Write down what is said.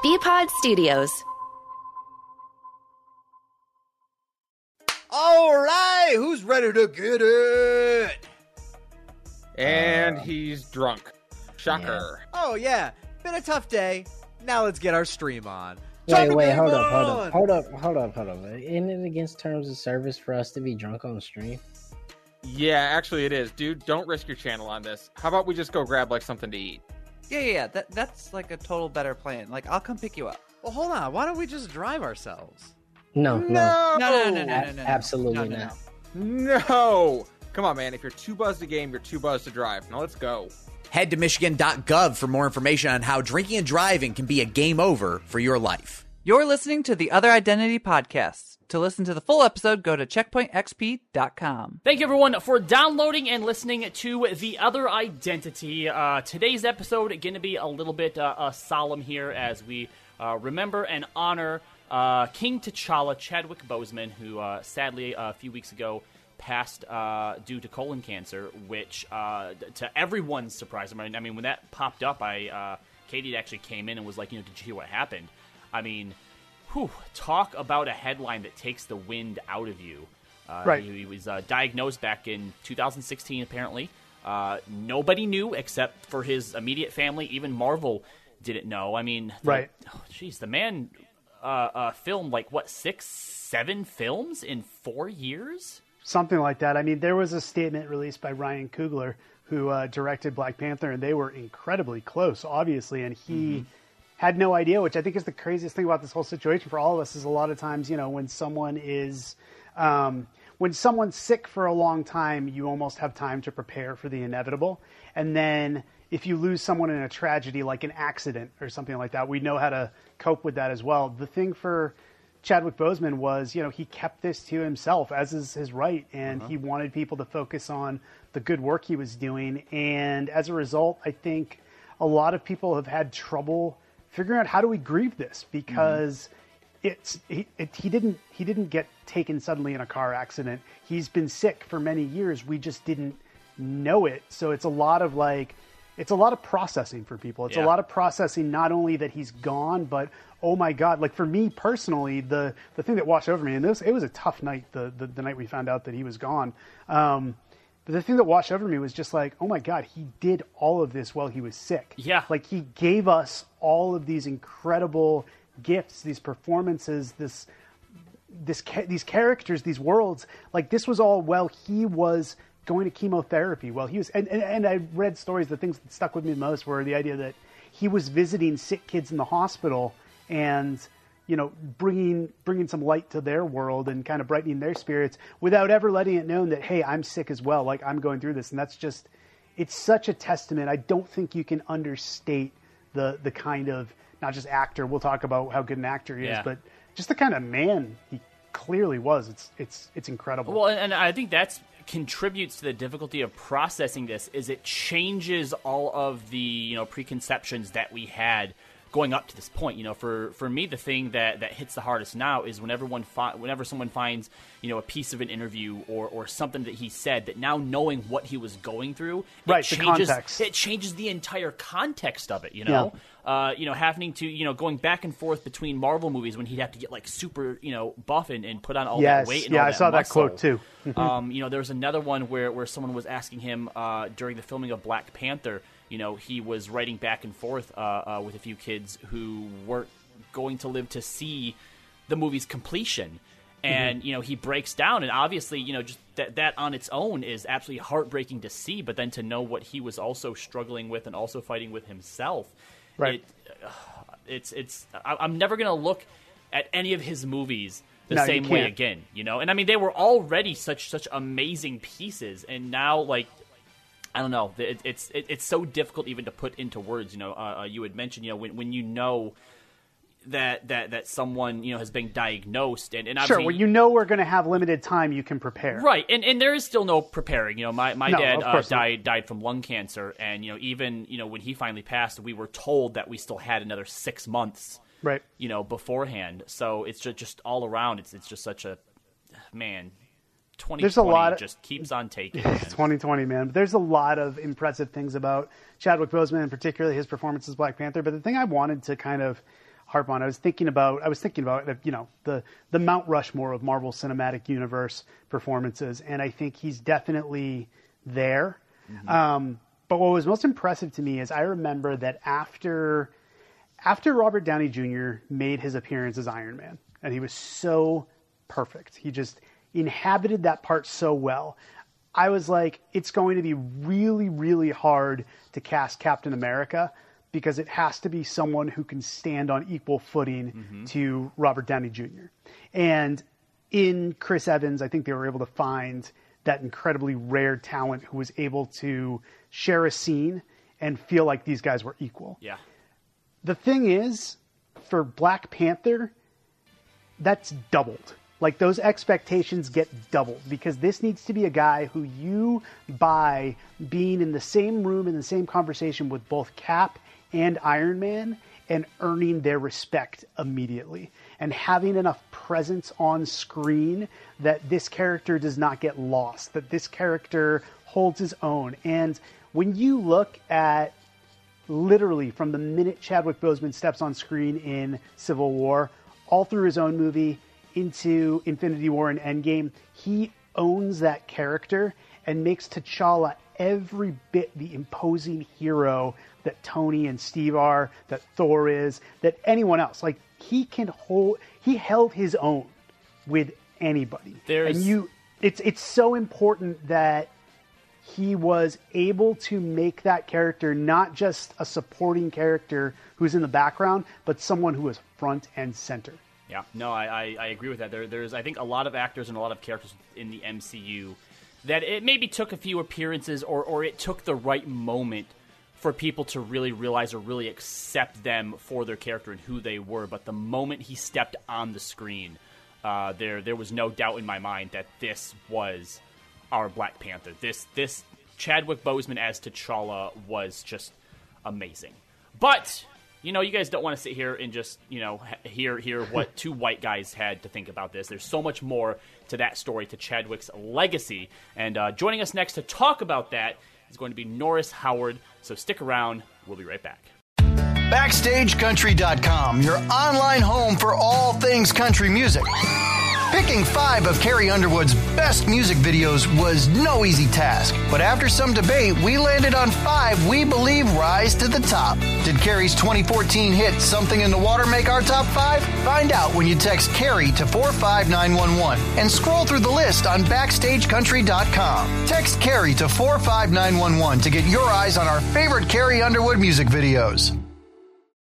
Bpod Studios. All right, who's ready to get it? And he's drunk. Shocker. Yeah. Oh, yeah. Been a tough day. Now let's get our stream on. Wait, hold up. Isn't it against terms of service for us to be drunk on the stream? Yeah, actually it is. Dude, don't risk your channel on this. How about we just go grab, like, something to eat? Yeah. That's, like, a total better plan. Like, I'll come pick you up. Well, hold on. Why don't we just drive ourselves? No. Absolutely not. No! Come on, man. If you're too buzzed to game, you're too buzzed to drive. Now let's go. Head to Michigan.gov for more information on how drinking and driving can be a game over for your life. You're listening to the Other Identity Podcast. To listen to the full episode, go to checkpointxp.com. Thank you, everyone, for downloading and listening to The Other Identity. Today's episode going to be a little bit solemn here as we remember and honor King T'Challa, Chadwick Boseman, who sadly a few weeks ago passed due to colon cancer, which to everyone's surprise, I mean, when that popped up, Katie actually came in and was like, did you hear what happened? I mean, talk about a headline that takes the wind out of you. Right. He was diagnosed back in 2016, apparently. Nobody knew except for his immediate family. Even Marvel didn't know. I mean, right. The man filmed, 6, 7 films in 4 years? Something like that. I mean, there was a statement released by Ryan Coogler, who directed Black Panther, and they were incredibly close, obviously, and he had no idea, which I think is the craziest thing about this whole situation for all of us, is a lot of times, when someone is, when someone's sick for a long time, you almost have time to prepare for the inevitable. And then if you lose someone in a tragedy, like an accident or something like that, we know how to cope with that as well. The thing for Chadwick Boseman was, he kept this to himself, as is his right, and he wanted people to focus on the good work he was doing. And as a result, I think a lot of people have had trouble figuring out, how do we grieve this, because he didn't get taken suddenly in a car accident. He's been sick for many years. We just didn't know it. So it's a lot of processing for people. It's a lot of processing, not only that he's gone, but oh my God, like for me personally, the thing that washed over me, and it was a tough night, the night we found out that he was gone. But the thing that washed over me was just like, oh my God, he did all of this while he was sick. Yeah. Like he gave us all of these incredible gifts, these performances, these characters, these worlds. Like this was all while he was going to chemotherapy, while he was, and I read stories, the things that stuck with me the most were the idea that he was visiting sick kids in the hospital and, bringing some light to their world and kind of brightening their spirits without ever letting it known that, hey, I'm sick as well. Like I'm going through this. And that's just, it's such a testament. I don't think you can understate the kind of, not just actor, we'll talk about how good an actor he is, but just the kind of man he clearly was. It's incredible. Well, and I think that's contributes to the difficulty of processing this, is it changes all of the preconceptions that we had going up to this point. For me, the thing that hits the hardest now is whenever someone finds a piece of an interview or something that he said, that now knowing what he was going through, right, the context. It changes the entire context of it. Having to going back and forth between Marvel movies when he'd have to get super buff and put on all that weight. And all I saw that quote too. There was another one where someone was asking him during the filming of Black Panther. He was writing back and forth with a few kids who weren't going to live to see the movie's completion. And, he breaks down. And obviously, just that on its own is absolutely heartbreaking to see. But then to know what he was also struggling with and also fighting with himself. Right. I'm never going to look at any of his movies the same way again, And I mean, they were already such amazing pieces. And now, I don't know. It's so difficult even to put into words. You had mentioned, when that someone has been diagnosed, and sure, when we're going to have limited time, you can prepare. Right, and there is still no preparing. My dad died from lung cancer, and even when he finally passed, we were told that we still had another 6 months. Right. Beforehand. So it's just all around. It's just such a 2020 there's a lot just keeps on taking. 2020, man. But there's a lot of impressive things about Chadwick Boseman, and particularly his performance as Black Panther. But the thing I wanted to kind of harp on. I was thinking about the Mount Rushmore of Marvel Cinematic Universe performances, and I think he's definitely there. Mm-hmm. But what was most impressive to me is I remember that after Robert Downey Jr. made his appearance as Iron Man, and he was so perfect, he just inhabited that part so well, I was like, it's going to be really, really hard to cast Captain America, because it has to be someone who can stand on equal footing to Robert Downey Jr. And in Chris Evans, I think they were able to find that incredibly rare talent who was able to share a scene and feel like these guys were equal. Yeah. The thing is, for Black Panther, that's doubled. Like, those expectations get doubled, because this needs to be a guy who you buy being in the same room, in the same conversation with both Cap and Iron Man, and earning their respect immediately, and having enough presence on screen that this character does not get lost, that this character holds his own. And when you look at, literally from the minute Chadwick Boseman steps on screen in Civil War, all through his own movie, into Infinity War and Endgame, he owns that character and makes T'Challa every bit the imposing hero that Tony and Steve are, that Thor is, that anyone else. Like, he held his own with anybody. It's so important that he was able to make that character not just a supporting character who's in the background, but someone who is front and center. Yeah, no, I agree with that. There's, I think, a lot of actors and a lot of characters in the MCU that it maybe took a few appearances or it took the right moment for people to really realize or really accept them for their character and who they were. But the moment he stepped on the screen, there was no doubt in my mind that this was our Black Panther. This Chadwick Boseman as T'Challa was just amazing. But you guys don't want to sit here and just, hear what two white guys had to think about this. There's so much more to that story, to Chadwick's legacy. And joining us next to talk about that is going to be Norris Howard. So stick around. We'll be right back. BackstageCountry.com, your online home for all things country music. Picking 5 of Carrie Underwood's best music videos was no easy task, but after some debate, we landed on 5 we believe rise to the top. Did Carrie's 2014 hit Something in the Water make our top 5? Find out when you text Carrie to 45911 and scroll through the list on BackstageCountry.com. Text Carrie to 45911 to get your eyes on our favorite Carrie Underwood music videos.